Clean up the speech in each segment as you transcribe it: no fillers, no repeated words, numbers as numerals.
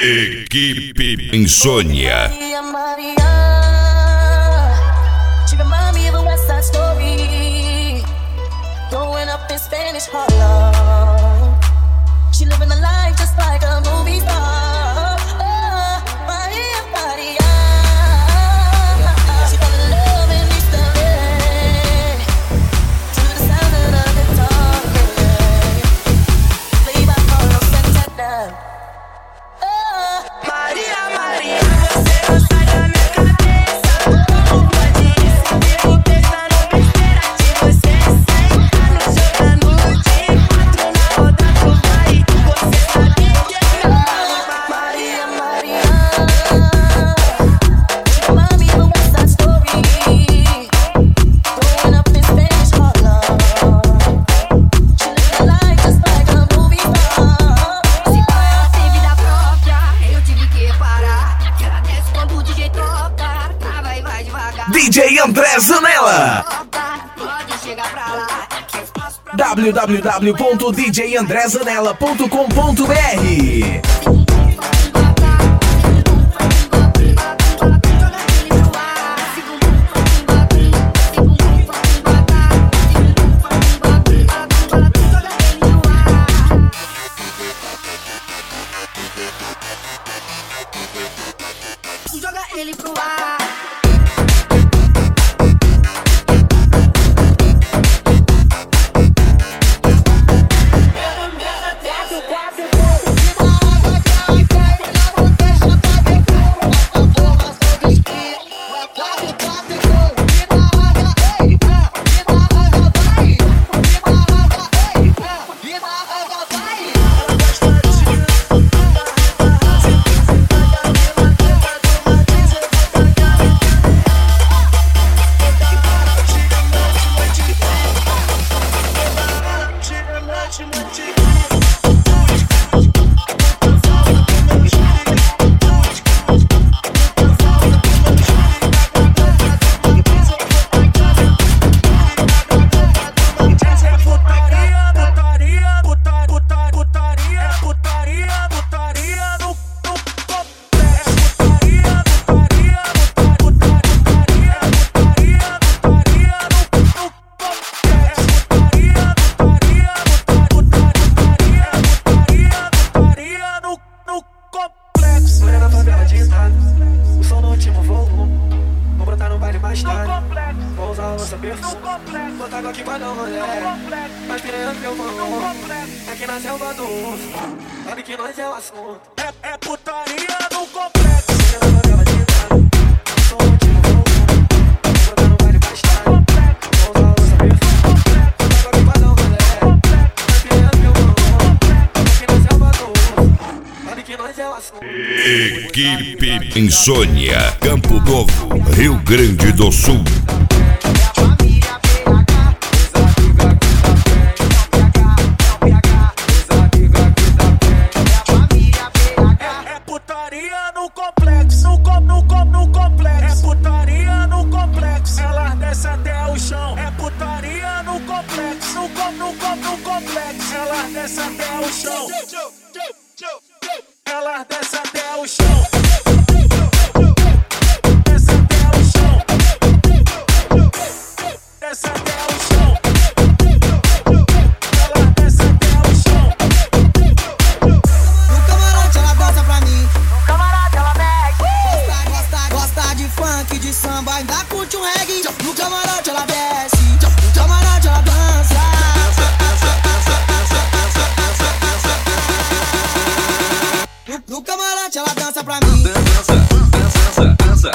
Equipe Insônia. She remind me of a West Side Story. Growing up in Spanish Harlem. She living a life just like a movie star. Maria, Maria. She fell in love in East LA to the sound of the guitar. Played by Carlos Santana. Maria, Maria, você não sai da minha cabeça. Não pode ir se vivo pensando besteira de você. 100 anos jogando de 4 na roda do baile. Você sabe que é Maria, Maria. She remind me of a West Side Story. Growing up in Spanish Harlem. She lived a life just like a movie star. Se ela tem vida própria, eu tive que parar. Que ela desce quando o DJ toca. Trava e vai devagar. DJ André Zanella. Pode chegar pra lá. Que espaço pra www.djandrezanella.com.br. Joga ele pro ar. Botar aqui pra dar um rolê. Mas piranha que eu vou. Aqui na selva do urso. Sabe que nós é o assunto. É putaria no complexo. Na favela de nada. Sou o último voo. Botar no baile bastante. Vou usar a louça perfeita. Botar aqui pra dar um rolê. Mas piranha que eu vou. Aqui na selva do urso. Sabe que nós é o assunto. Equipe Insônia. Campo Novo, Rio Grande do Sul. Ela desce até o chão. Ela desce até o chão. Desce até o chão. Desce até o chão. Ela desce até o chão. No camarote ela dança pra mim. No camarote ela mexe. Gosta de funk, de samba, ainda curte um reggae. No camarote ela desce. No camarote ela dança. No camarote ela dança pra mim. Dança.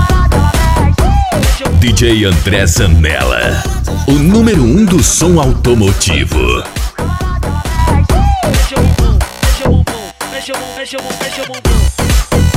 DJ André Zanella, o número 1 do som automotivo. Mexe o bumbum, mexe o bumbum, mexe o bumbum.